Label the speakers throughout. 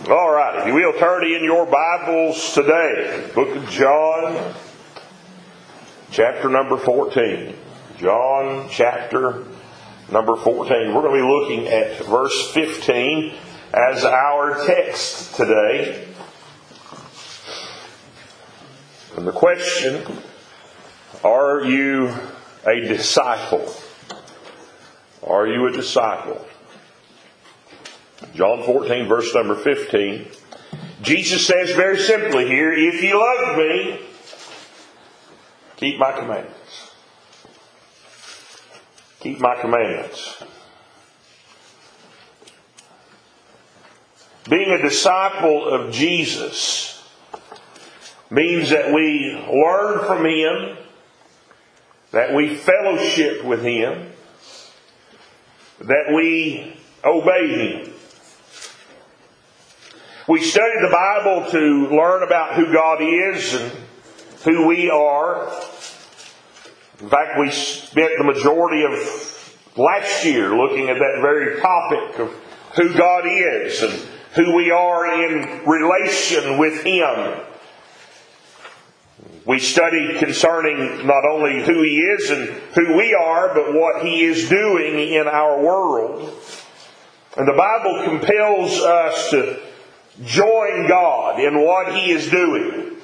Speaker 1: All right, if you will, turn in your Bibles today. Book of John, chapter number 14. John, chapter number 14. We're going to be looking at verse 15 as our text today. And the question, are you a disciple? Are you a disciple? John 14, verse number 15. Jesus says very simply here, if you love me, keep my commandments. Keep my commandments. Being a disciple of Jesus means that we learn from Him, that we fellowship with Him, that we obey Him. We study the Bible to learn about who God is and who we are. In fact, we spent the majority of last year looking at that very topic of who God is and who we are in relation with Him. We studied concerning not only who He is and who we are, but what He is doing in our world. And the Bible compels us to join God in what He is doing.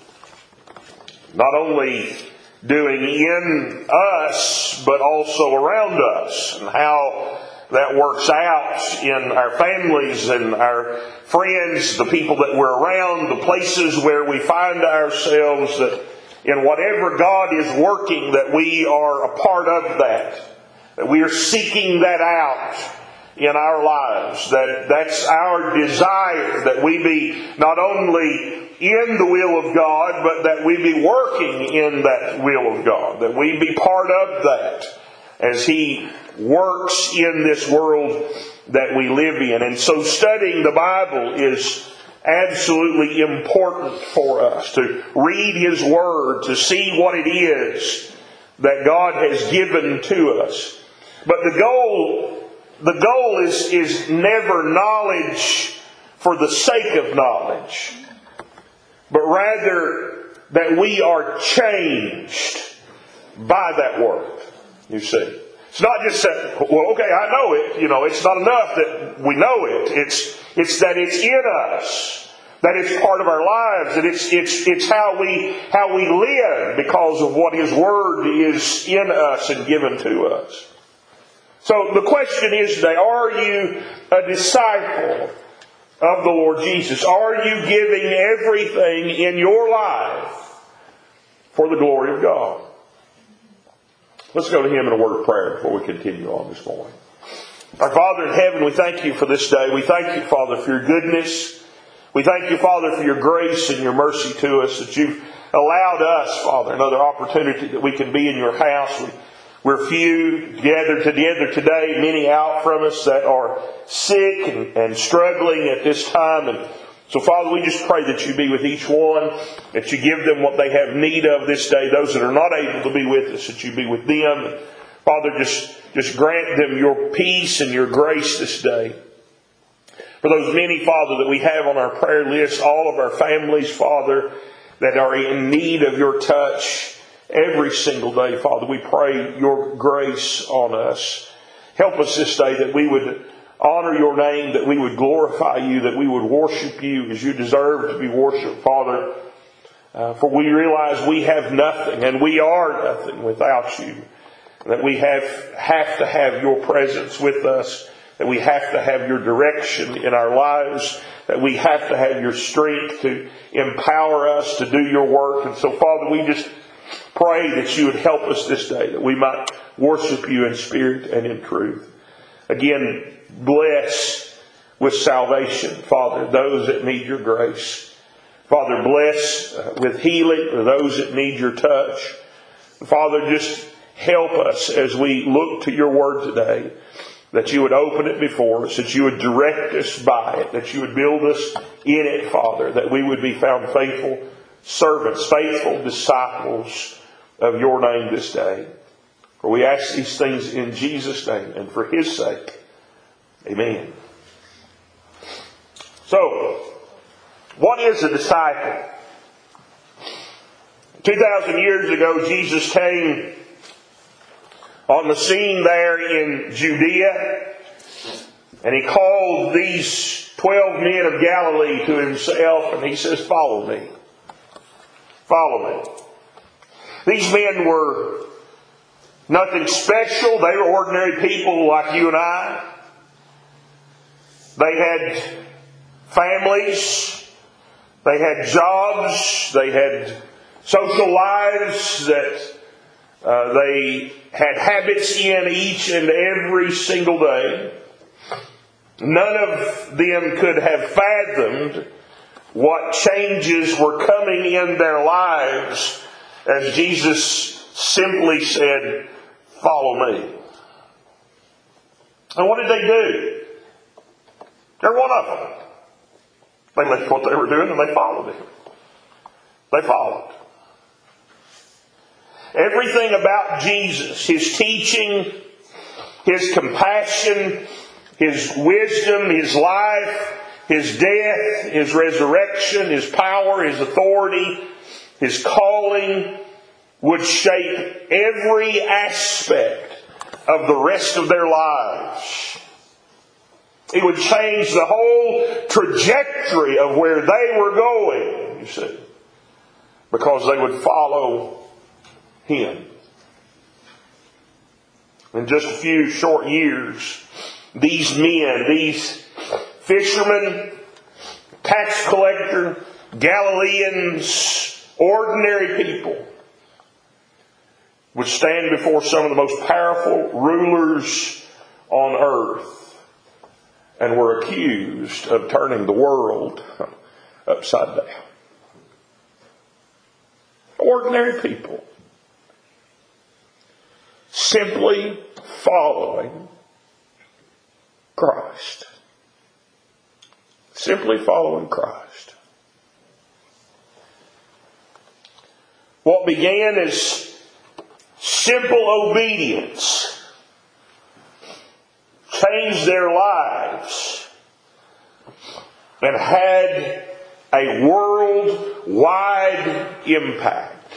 Speaker 1: Not only doing in us, but also around us. And how that works out in our families and our friends, the people that we're around, the places where we find ourselves, that in whatever God is working, that we are a part of that. That we are seeking that out in our lives. That's our desire, that we be not only in the will of God, but that we be working in that will of God. That we be part of that as He works in this world that we live in. And so studying the Bible is absolutely important for us. To read His Word, to see what it is that God has given to us. But the goal is never knowledge for the sake of knowledge, but rather that we are changed by that Word. You see, it's not just that, well, okay, I know it. It's not enough that we know it. It's that it's in us, that it's part of our lives, that it's how we live because of what His Word is in us and given to us. So the question is today, are you a disciple of the Lord Jesus? Are you giving everything in your life for the glory of God? Let's go to Him in a word of prayer before we continue on this morning. Our Father in heaven, we thank You for this day. We thank You, Father, for Your goodness. We thank You, Father, for Your grace and Your mercy to us, that You've allowed us, Father, another opportunity that we can be in Your house. We're few gathered together today, many out from us that are sick and struggling at this time. And so, Father, we just pray that You be with each one, that You give them what they have need of this day. Those that are not able to be with us, that You be with them. And Father, just grant them Your peace and Your grace this day. For those many, Father, that we have on our prayer list, all of our families, Father, that are in need of Your touch every single day, Father, we pray Your grace on us. Help us this day that we would honor Your name, that we would glorify You, that we would worship You as You deserve to be worshipped, Father. For we realize we have nothing and we are nothing without You. That we have to have Your presence with us, that we have to have Your direction in our lives, that we have to have Your strength to empower us to do Your work. And so, Father, we just pray that You would help us this day, that we might worship You in spirit and in truth. Again, bless with salvation, Father, those that need Your grace. Father, bless with healing those that need Your touch. Father, just help us as we look to Your Word today, that You would open it before us, that You would direct us by it, that You would build us in it, Father, that we would be found faithful servants, faithful disciples of Your name this day. For we ask these things in Jesus' name and for His sake. Amen. So, what is a disciple? 2,000 years ago, Jesus came on the scene there in Judea, and He called these 12 men of Galilee to Himself, and He says, "Follow me. Follow me." These men were nothing special. They were ordinary people like you and I. They had families. They had jobs. They had social lives that they had habits in each and every single day. None of them could have fathomed what changes were coming in their lives as Jesus simply said, "Follow me." And what did they do? Every one of them. They left what they were doing and they followed Him. They followed. Everything about Jesus, His teaching, His compassion, His wisdom, His life, His death, His resurrection, His power, His authority, His calling, would shape every aspect of the rest of their lives. It would change the whole trajectory of where they were going, you see, because they would follow Him. In just a few short years, these men, these fishermen, tax collector, Galileans, ordinary people, would stand before some of the most powerful rulers on earth and were accused of turning the world upside down. Ordinary people simply following Christ. Simply following Christ. What began as simple obedience changed their lives and had a worldwide impact.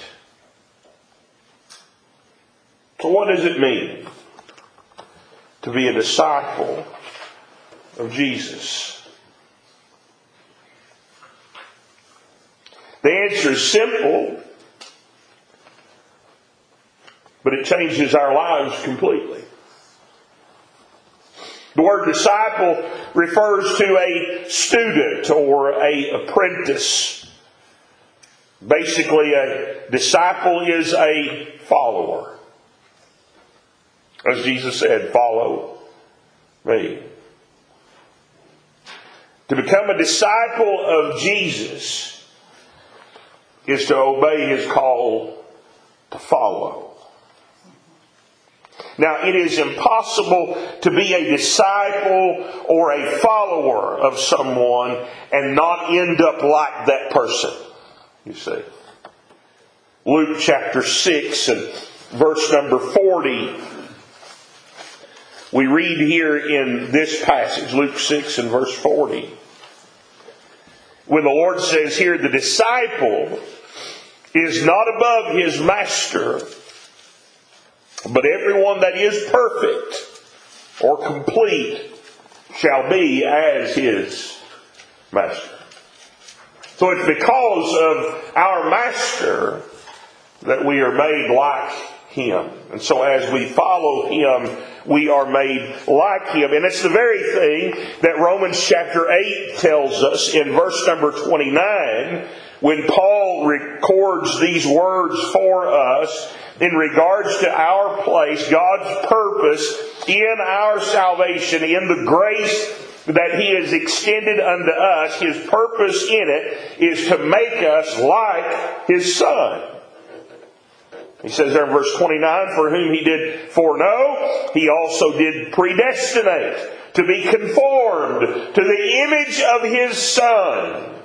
Speaker 1: So what does it mean to be a disciple of Jesus? The answer is simple, but it changes our lives completely. The word disciple refers to a student or an apprentice. Basically, a disciple is a follower. As Jesus said, "Follow me." To become a disciple of Jesus is to obey His call to follow. Now, it is impossible to be a disciple or a follower of someone and not end up like that person, you see. Luke chapter 6 and verse number 40. We read here in this passage, Luke 6 and verse 40. When the Lord says here, the disciple is not above his master, but everyone that is perfect or complete shall be as his master. So it's because of our master that we are made like him. And so as we follow him, we are made like him. And it's the very thing that Romans chapter 8 tells us in verse number 29, when Paul records these words for us in regards to our place, God's purpose in our salvation, in the grace that He has extended unto us. His purpose in it is to make us like His Son. He says there in verse 29, for whom He did foreknow, He also did predestinate to be conformed to the image of His Son,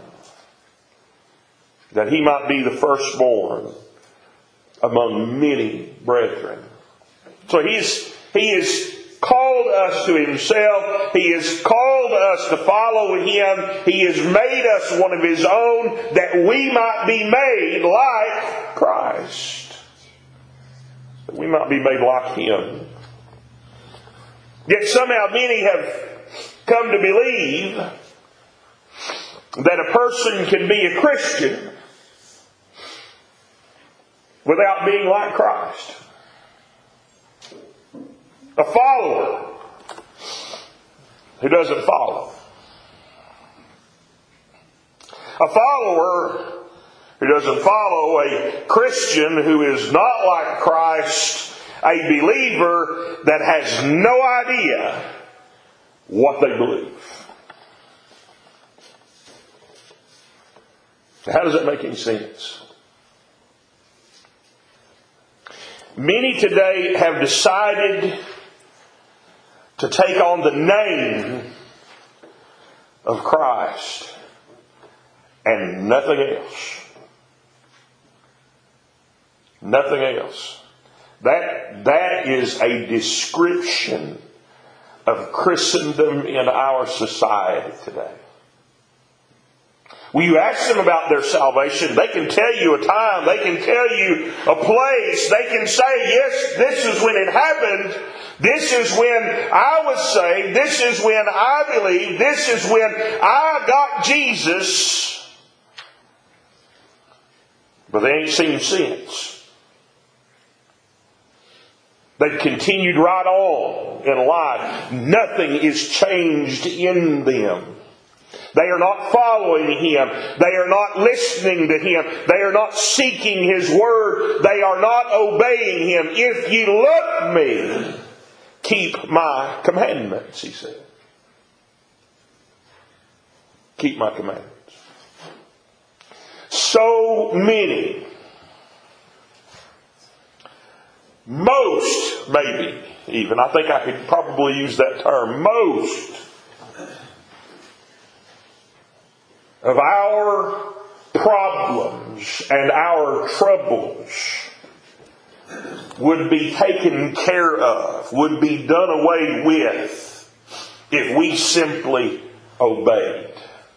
Speaker 1: that He might be the firstborn among many brethren. So He is called us to Himself. He has called us to follow Him. He has made us one of His own, that we might be made like Christ. That we might be made like Him. Yet somehow many have come to believe that a person can be a Christian without being like Christ. A follower who doesn't follow. A follower who doesn't follow. A Christian who is not like Christ. A believer that has no idea what they believe. How does that make any sense? Many today have decided to take on the name of Christ and nothing else. Nothing else. That is a description of Christendom in our society today. When you ask them about their salvation, they can tell you a time, they can tell you a place, they can say, yes, this is when it happened, this is when I was saved, this is when I believed, this is when I got Jesus. But they ain't seen Him since. They've continued right on in life. Nothing is changed in them. They are not following Him. They are not listening to Him. They are not seeking His Word. They are not obeying Him. If ye love me, keep my commandments, He said. Keep my commandments. So many, most maybe even, I think I could probably use that term, most of our problems and our troubles would be taken care of, would be done away with, if we simply obeyed.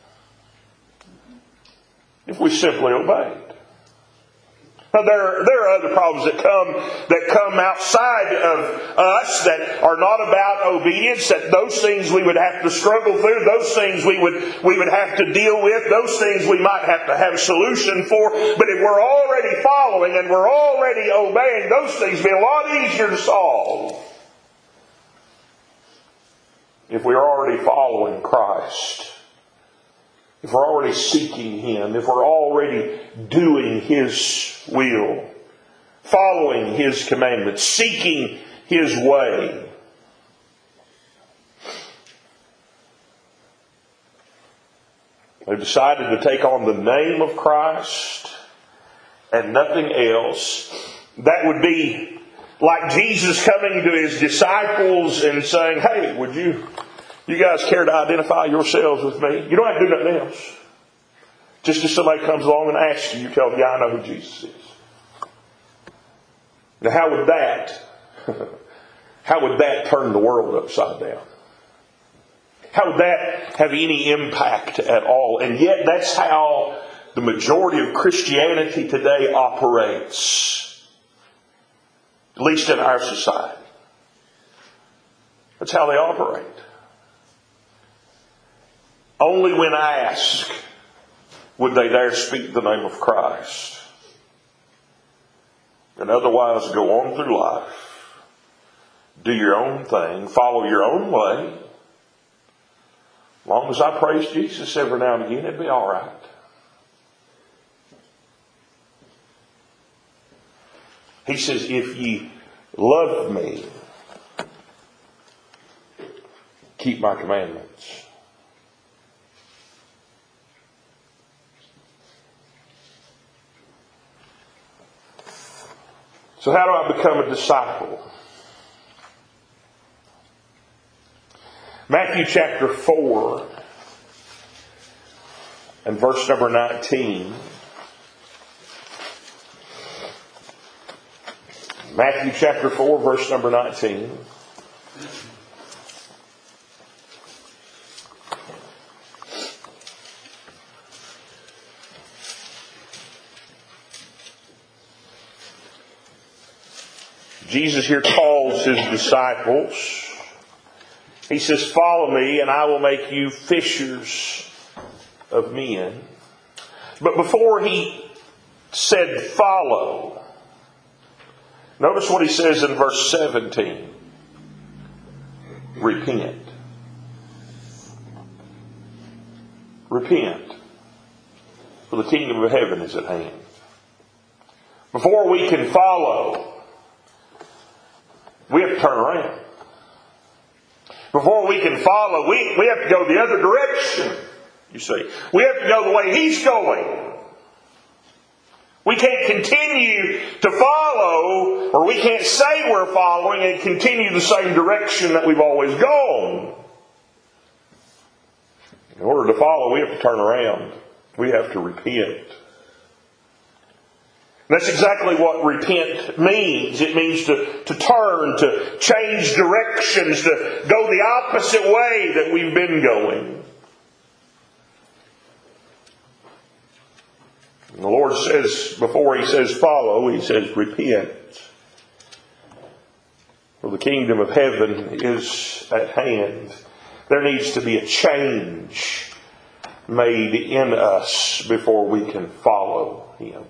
Speaker 1: If we simply obeyed. Now, there are other problems that come outside of us that are not about obedience. That those things we would have to struggle through. Those things we would have to deal with. Those things we might have to have a solution for. But if we're already following and we're already obeying, those things be a lot easier to solve. If we're already following Christ. If we're already seeking Him, if we're already doing His will, following His commandments, seeking His way. They've decided to take on the name of Christ and nothing else. That would be like Jesus coming to His disciples and saying, hey, would you guys care to identify yourselves with me? You don't have to do nothing else. Just if somebody comes along and asks you, you tell them, yeah, I know who Jesus is. Now, how would that turn the world upside down? How would that have any impact at all? And yet, that's how the majority of Christianity today operates. At least in our society. That's how they operate. Only when asked would they dare speak the name of Christ. And otherwise go on through life. Do your own thing. Follow your own way. As long as I praise Jesus every now and again, it'd be all right. He says, if ye love me, keep my commandments. So how do I become a disciple? Matthew chapter 4 and verse number 19. Matthew chapter 4, verse number 19. Jesus here calls His disciples. He says, "Follow me and I will make you fishers of men." But before He said follow, notice what He says in verse 17. Repent. Repent, for the kingdom of heaven is at hand. Before we can follow, we have to turn around. Before we can follow, we have to go the other direction, you see. We have to go the way He's going. We can't continue to follow, or we can't say we're following and continue the same direction that we've always gone. In order to follow, we have to turn around. We have to repent. That's exactly what repent means. It means to turn, to change directions, to go the opposite way that we've been going. And the Lord says, before He says follow, He says repent. For the kingdom of heaven is at hand. There needs to be a change made in us before we can follow Him.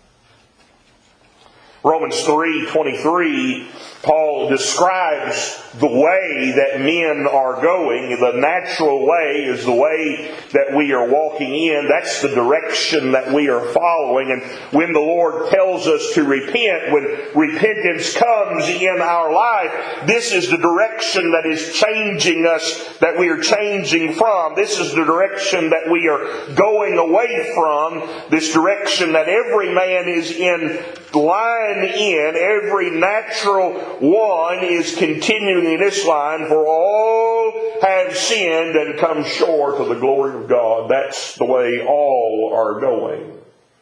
Speaker 1: Romans 3:23, Paul describes the way that men are going. The natural way is the way that we are walking in. That's the direction that we are following. And when the Lord tells us to repent, when repentance comes in our life, this is the direction that is changing us, that we are changing from. This is the direction that we are going away from. This direction that every man is in line in, every natural one is continuing in this line, for all have sinned and come short of the glory of God. That's the way all are going.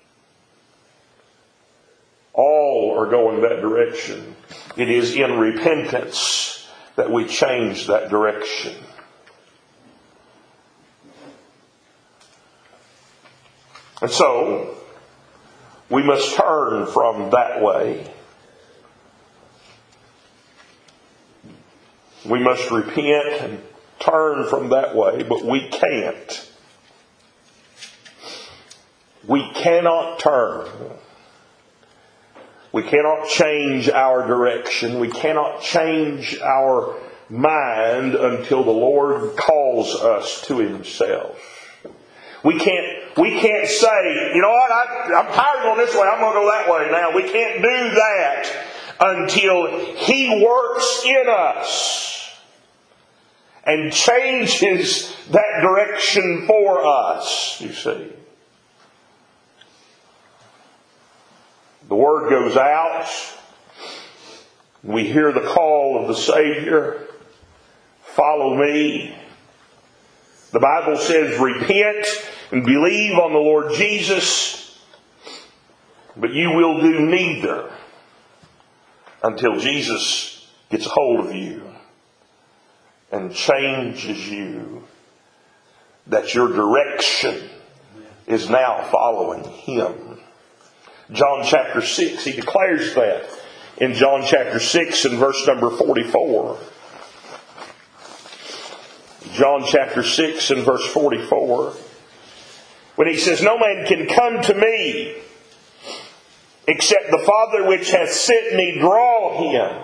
Speaker 1: All are going that direction. It is in repentance that we change that direction. And so, we must turn from that way. We must repent and turn from that way, but we can't. We cannot turn. We cannot change our direction. We cannot change our mind until the Lord calls us to Himself. We can't say, you know what, I'm tired of going this way, I'm going to go that way now. We can't do that until He works in us and changes that direction for us, you see. The Word goes out. We hear the call of the Savior, "Follow me." The Bible says, repent and believe on the Lord Jesus, but you will do neither until Jesus gets a hold of you and changes you, that your direction is now following Him. John chapter 6, He declares that in John chapter 6 and verse number 44. John chapter 6 and verse 44. When He says, "No man can come to me except the Father which hath sent me draw him.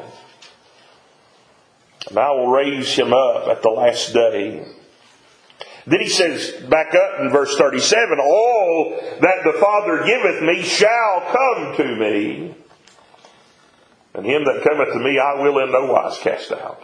Speaker 1: And I will raise him up at the last day." Then He says, back up in verse 37, "All that the Father giveth me shall come to me. And him that cometh to me I will in no wise cast out."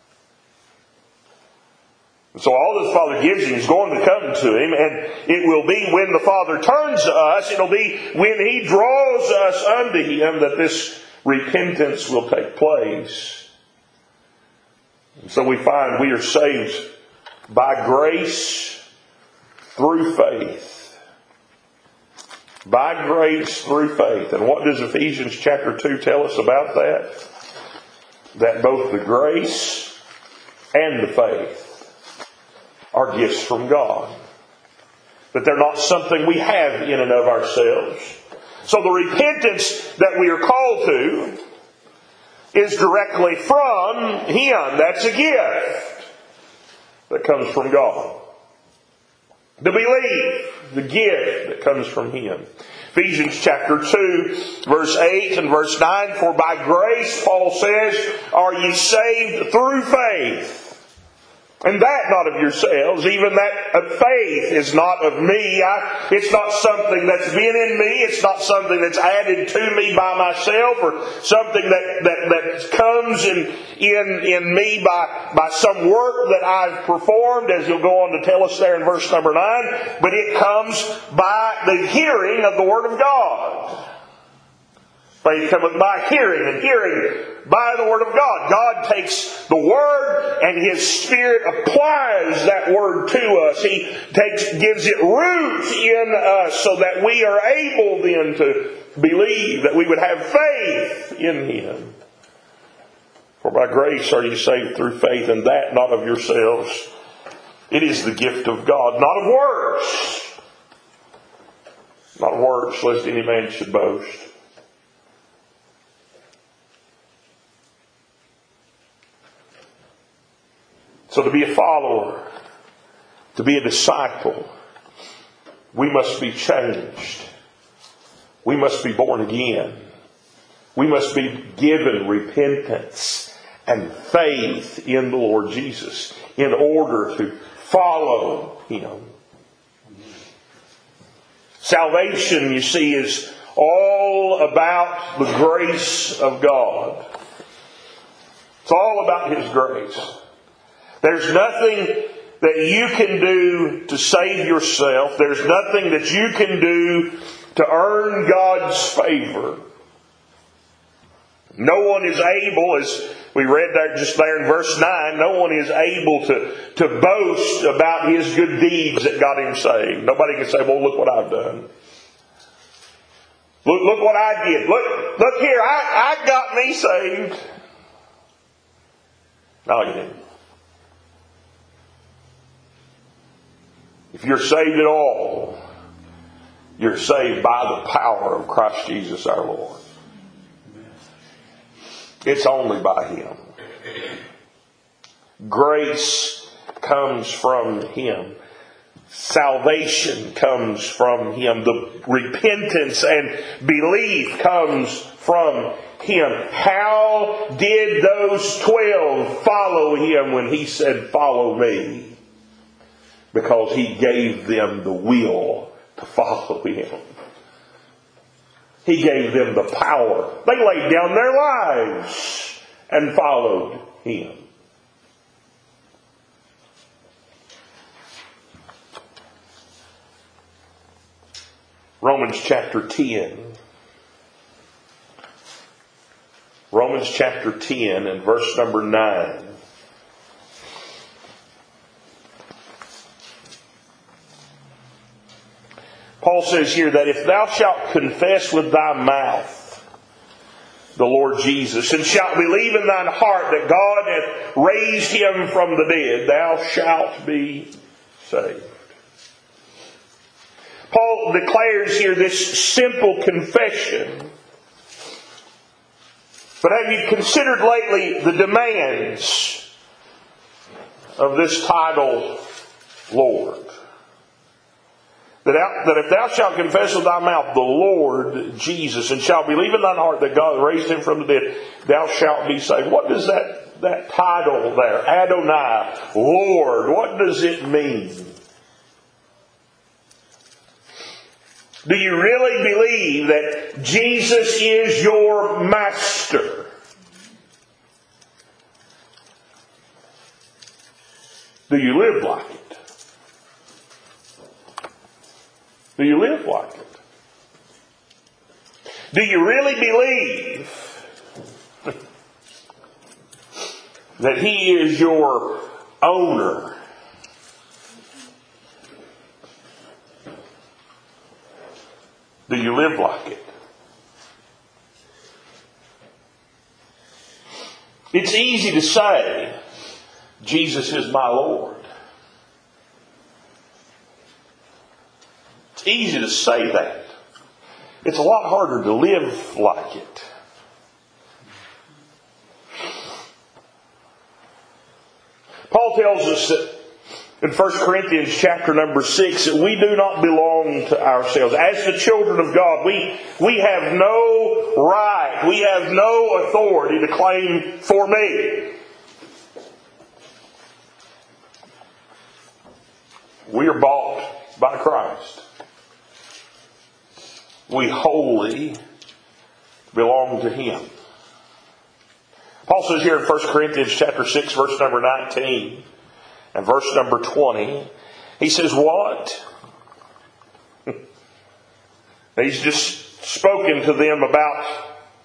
Speaker 1: And so all that the Father gives Him is going to come to Him, and it will be when the Father turns to us, it'll be when He draws us unto Him that this repentance will take place. And so we find we are saved by grace through faith. By grace through faith. And what does Ephesians chapter 2 tell us about that? That both the grace and the faith are gifts from God. That they're not something we have in and of ourselves. So the repentance that we are called to, is directly from Him. That's a gift that comes from God. To believe, the gift that comes from Him. Ephesians chapter 2, verse 8 and verse 9, for by grace, Paul says, are ye saved through faith. And that not of yourselves, even that of faith is not of me. It's not something that's been in me. It's not something that's added to me by myself, or something that comes in me by some work that I've performed, as he'll go on to tell us there in verse number 9. But it comes by the hearing of the Word of God. Faith cometh by hearing, and hearing by the Word of God. God takes the Word and His Spirit applies that Word to us. He gives it root in us so that we are able then to believe, that we would have faith in Him. For by grace are you saved through faith, and that not of yourselves. It is the gift of God, not of works. Not of works, lest any man should boast. So to be a follower, to be a disciple, we must be changed. We must be born again. We must be given repentance and faith in the Lord Jesus in order to follow Him. Salvation, you see, is all about the grace of God. It's all about His grace. There's nothing that you can do to save yourself. There's nothing that you can do to earn God's favor. No one is able, as we read there just there in verse 9, no one is able to boast about his good deeds that got him saved. Nobody can say, well, look what I've done. Look what I did. Look here, I got me saved. No, you didn't. If you're saved at all, you're saved by the power of Christ Jesus our Lord. It's only by Him. Grace comes from Him. Salvation comes from Him. The repentance and belief comes from Him. How did those 12 follow Him when He said, follow me? Because He gave them the will to follow Him. He gave them the power. They laid down their lives and followed Him. Romans chapter 10. Romans chapter 10 and verse number 9. Paul says here that if thou shalt confess with thy mouth the Lord Jesus, and shalt believe in thine heart that God hath raised Him from the dead, thou shalt be saved. Paul declares here this simple confession. But have you considered lately the demands of this title, Lord? That if thou shalt confess with thy mouth the Lord Jesus, and shalt believe in thine heart that God raised Him from the dead, thou shalt be saved. What does that title there, Adonai, Lord, what does it mean? Do you really believe that Jesus is your master? Do you live like it? Do you live like it? Do you really believe that He is your owner? Do you live like it? It's easy to say, Jesus is my Lord. It's easy to say that. It's a lot harder to live like it. Paul tells us that in 1 Corinthians chapter number 6 that we do not belong to ourselves. As the children of God, we have no right, we have no authority to claim for me. We are bought by Christ. We wholly belong to Him. Paul says here in 1 Corinthians chapter 6, verse number 19 and verse number 20, he says, what? He's just spoken to them about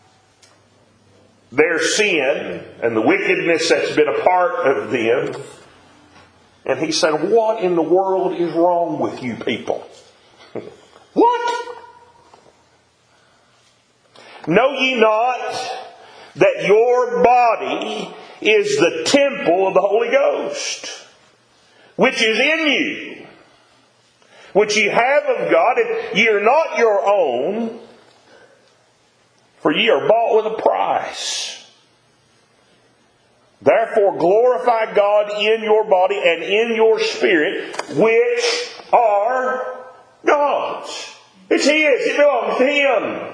Speaker 1: their sin and the wickedness that's been a part of them. And he said, what in the world is wrong with you people? What? Know ye not that your body is the temple of the Holy Ghost, which is in you, which ye have of God, and ye are not your own, for ye are bought with a price. Therefore glorify God in your body and in your spirit, which are God's. It's His. It belongs to Him.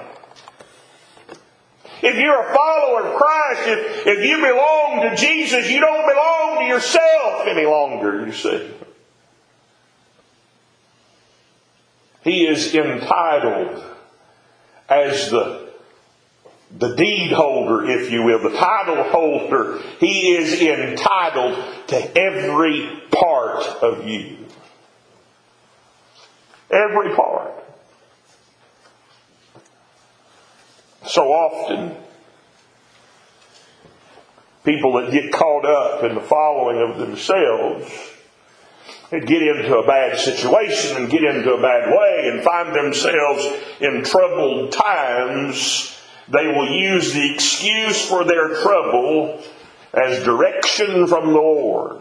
Speaker 1: If you're a follower of Christ, if you belong to Jesus, you don't belong to yourself any longer, you see. He is entitled as the deed holder, if you will, the title holder. He is entitled to every part of you. Every part. So often, people that get caught up in the following of themselves and get into a bad situation and get into a bad way and find themselves in troubled times, they will use the excuse for their trouble as direction from the Lord.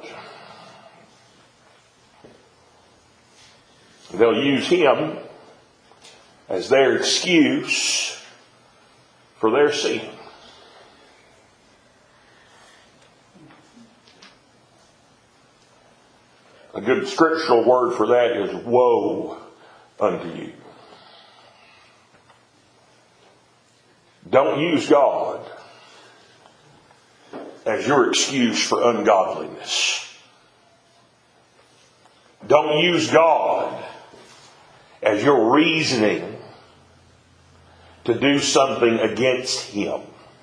Speaker 1: They'll use Him as their excuse for their sin. A good scriptural word for that is woe unto you. Don't use God as your excuse for ungodliness. Don't use God as your reasoning to do something against Him.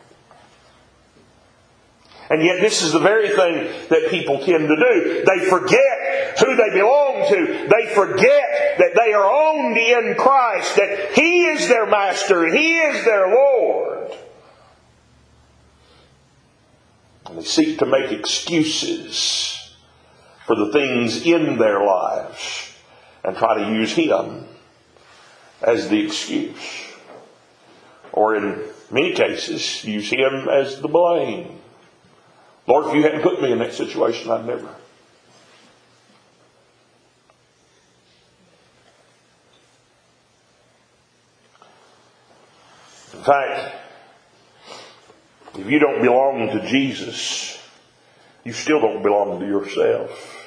Speaker 1: And yet this is the very thing that people tend to do. They forget who they belong to. They forget that they are owned in Christ, that He is their master and He is their Lord. And they seek to make excuses for the things in their lives and try to use Him as the excuse. Or in many cases, use Him as the blame. Lord, if you hadn't put me in that situation, I'd never. In fact, if you don't belong to Jesus, you still don't belong to yourself.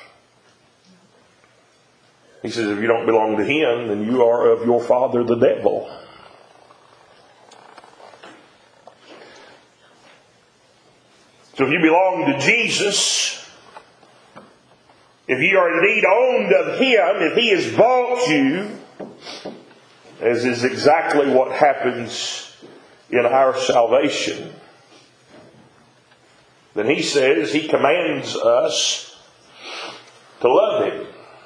Speaker 1: He says if you don't belong to Him, then you are of your father the devil. So if you belong to Jesus, if you are indeed owned of Him, if He has bought you, as is exactly what happens in our salvation, then He says, He commands us to love Him.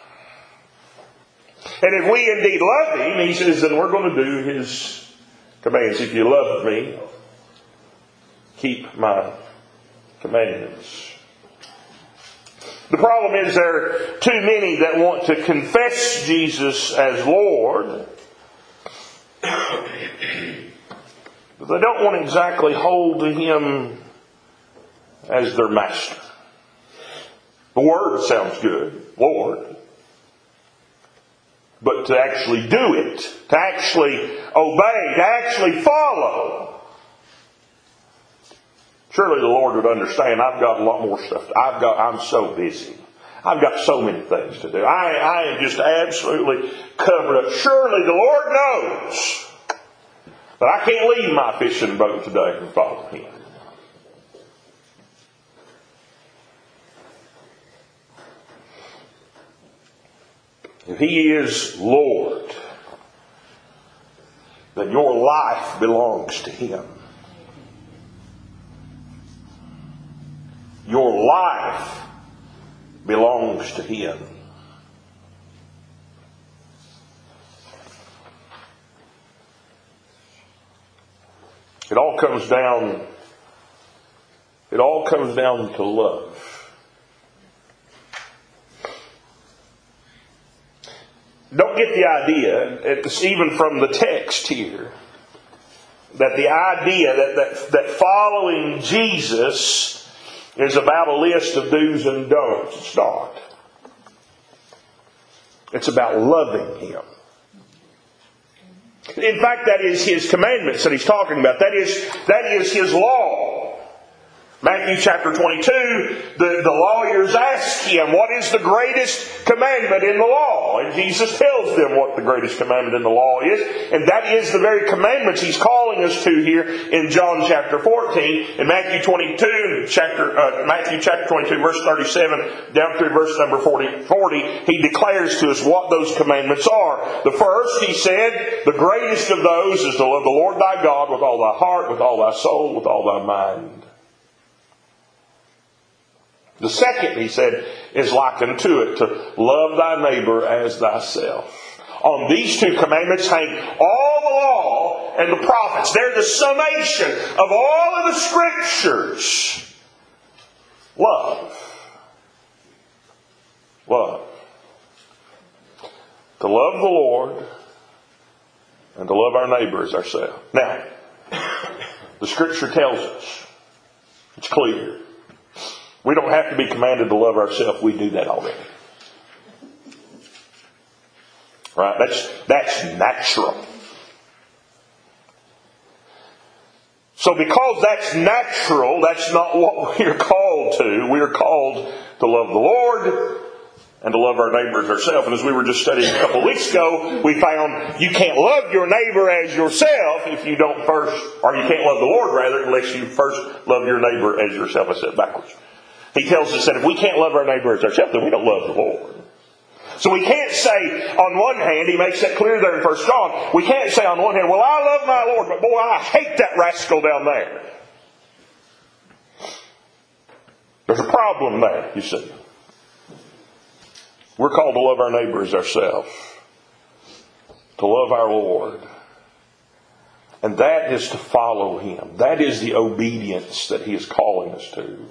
Speaker 1: And if we indeed love Him, He says, then we're going to do His commands. If you love me, keep my commandments. The problem is there are too many that want to confess Jesus as Lord, but they don't want to exactly hold to Him as their master. The word sounds good, Lord. But to actually do it, to actually obey, to actually follow, Surely the Lord would understand. I've got a lot more stuff. I'm so busy. I've got so many things to do. I am just absolutely covered up. Surely the Lord knows that I can't leave my fishing boat today and follow Him. If He is Lord, then your life belongs to Him. Your life belongs to Him. It all comes down to love. Don't get the idea, it's even from the text here, that the idea that following Jesus is about a list of do's and don'ts. It's not. It's about loving Him. In fact, that is His commandments that He's talking about. That is His law. Matthew chapter 22, the lawyers ask Him, what is the greatest commandment in the law? And Jesus tells them what the greatest commandment in the law is. And that is the very commandments He's calling us to here in John chapter 14. In Matthew chapter 22, verse 37, down through verse number 40, He declares to us what those commandments are. The first, He said, the greatest of those is to love the Lord thy God with all thy heart, with all thy soul, with all thy mind. The second, He said, is likened to it, to love thy neighbor as thyself. On these two commandments hang all the law and the prophets. They're the summation of all of the Scriptures. Love. Love. To love the Lord and to love our neighbor as ourselves. Now, the Scripture tells us, it's clear, we don't have to be commanded to love ourselves. We do that already. Right? That's natural. So because that's natural, that's not what we're called to. We're called to love the Lord and to love our neighbors ourselves. And as we were just studying a couple of weeks ago, we found you can't love your neighbor as yourself if you don't first, or you can't love the Lord rather, unless you first love your neighbor as yourself. I said it backwards. He tells us that if we can't love our neighbor as ourselves, then we don't love the Lord. So we can't say, on one hand, he makes that clear there in 1 John, we can't say on one hand, well, I love my Lord, but boy, I hate that rascal down there. There's a problem there, you see. We're called to love our neighbor as ourselves. To love our Lord. And that is to follow Him. That is the obedience that He is calling us to.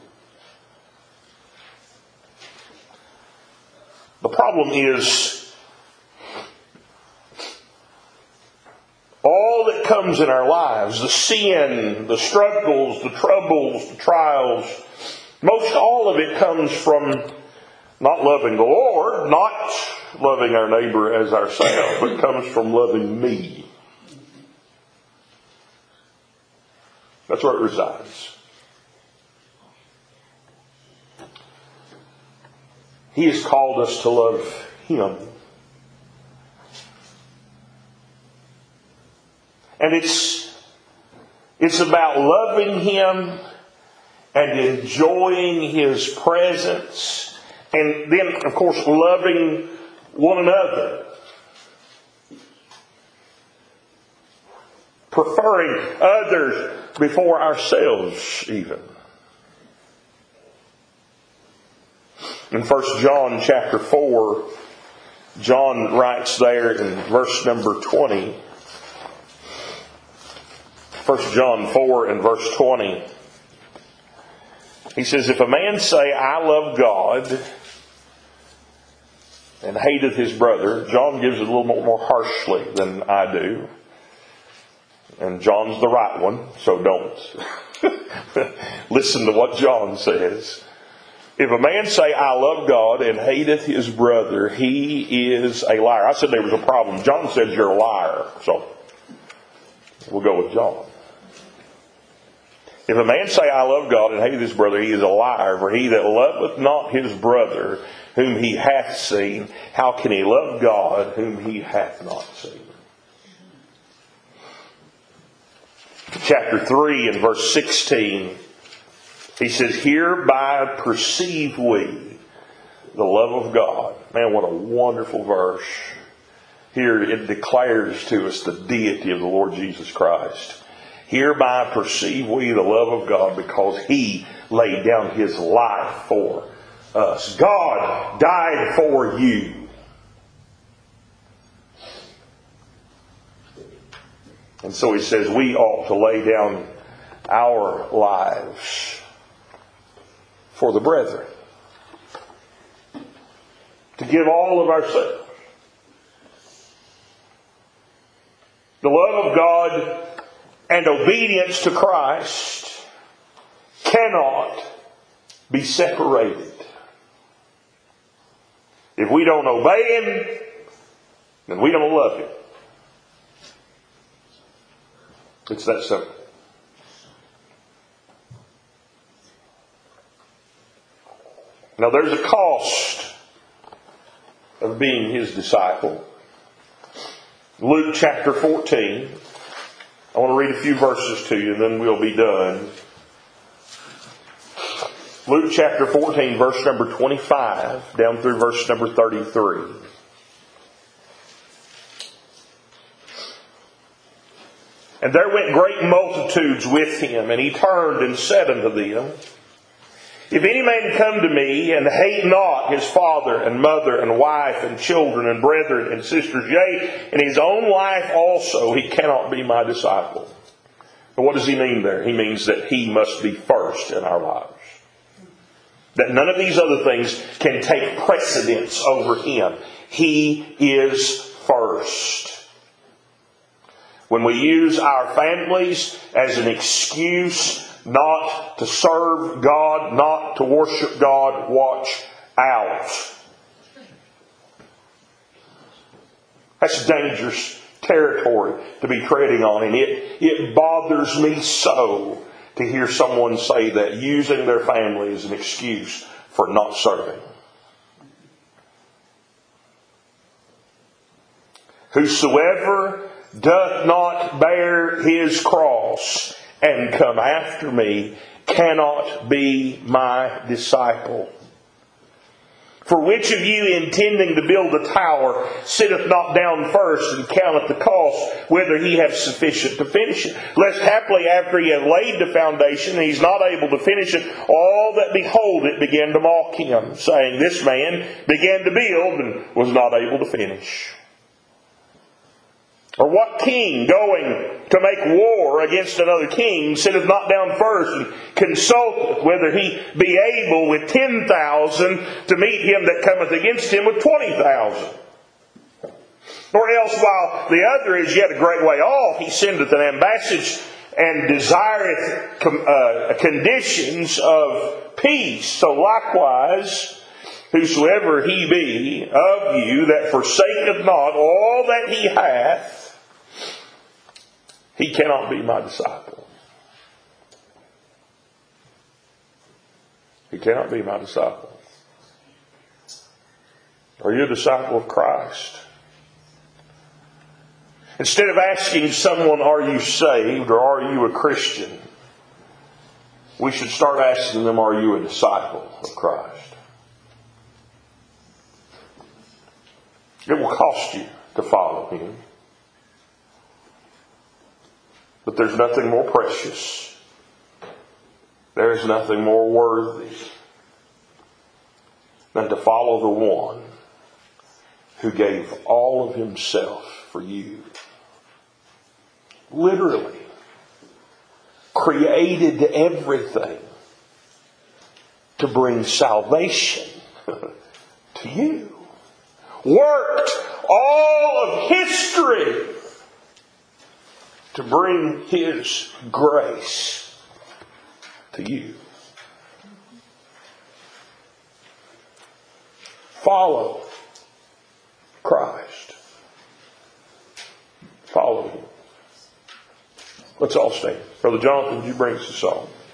Speaker 1: The problem is, all that comes in our lives, the sin, the struggles, the troubles, the trials, most all of it comes from not loving the Lord, not loving our neighbor as ourselves, but comes from loving me. That's where it resides. He has called us to love Him. And it's about loving Him and enjoying His presence. And then, of course, loving one another. Preferring others before ourselves even. In 1 John chapter 4, John writes there in verse number 20. 1 John 4 and verse 20. He says, if a man say, I love God, and hateth his brother, John gives it a little more harshly than I do. And John's the right one, so don't. Listen to what John says. If a man say, I love God, and hateth his brother, he is a liar. I said there was a problem. John said you're a liar. So, we'll go with John. If a man say, I love God, and hate his brother, he is a liar. For he that loveth not his brother whom he hath seen, how can he love God whom he hath not seen? Chapter 3 and verse 16, he says, hereby perceive we the love of God. Man, what a wonderful verse. Here it declares to us the deity of the Lord Jesus Christ. Hereby perceive we the love of God, because He laid down His life for us. God died for you. And so He says we ought to lay down our lives for the brethren. To give all of ourselves. The love of God and obedience to Christ cannot be separated. If we don't obey Him, then we don't love Him. It's that simple. Now there's a cost of being His disciple. Luke chapter 14. I want to read a few verses to you and then we'll be done. Luke chapter 14, verse number 25, down through verse number 33. And there went great multitudes with him, and he turned and said unto them, if any man come to me and hate not his father and mother and wife and children and brethren and sisters, yea, and his own life also, he cannot be my disciple. But what does he mean there? He means that he must be first in our lives. That none of these other things can take precedence over him. He is first. When we use our families as an excuse not to serve God, not to worship God, watch out. That's dangerous territory to be treading on. And it bothers me so to hear someone say that, using their family as an excuse for not serving. Whosoever doth not bear his cross and come after me cannot be my disciple. For which of you, intending to build a tower, sitteth not down first and counteth the cost, whether he have sufficient to finish it? Lest haply after he hath laid the foundation, and he is not able to finish it, all that behold it begin to mock him, saying, this man began to build and was not able to finish. Or what king, going to make war against another king, sitteth not down first and consulteth whether he be able with 10,000 to meet him that cometh against him with 20,000? Or else, while the other is yet a great way off, he sendeth an ambassage and desireth conditions of peace. So likewise, whosoever he be of you that forsaketh not all that he hath, he cannot be my disciple. He cannot be my disciple. Are you a disciple of Christ? Instead of asking someone, are you saved or are you a Christian? We should start asking them, are you a disciple of Christ? It will cost you to follow Him. But there's nothing more precious. There is nothing more worthy than to follow the one who gave all of Himself for you. Literally created everything to bring salvation to you. Worked all of history to bring His grace to you. Follow Christ. Follow Him. Let's all stand. Brother Jonathan, would you bring us a song?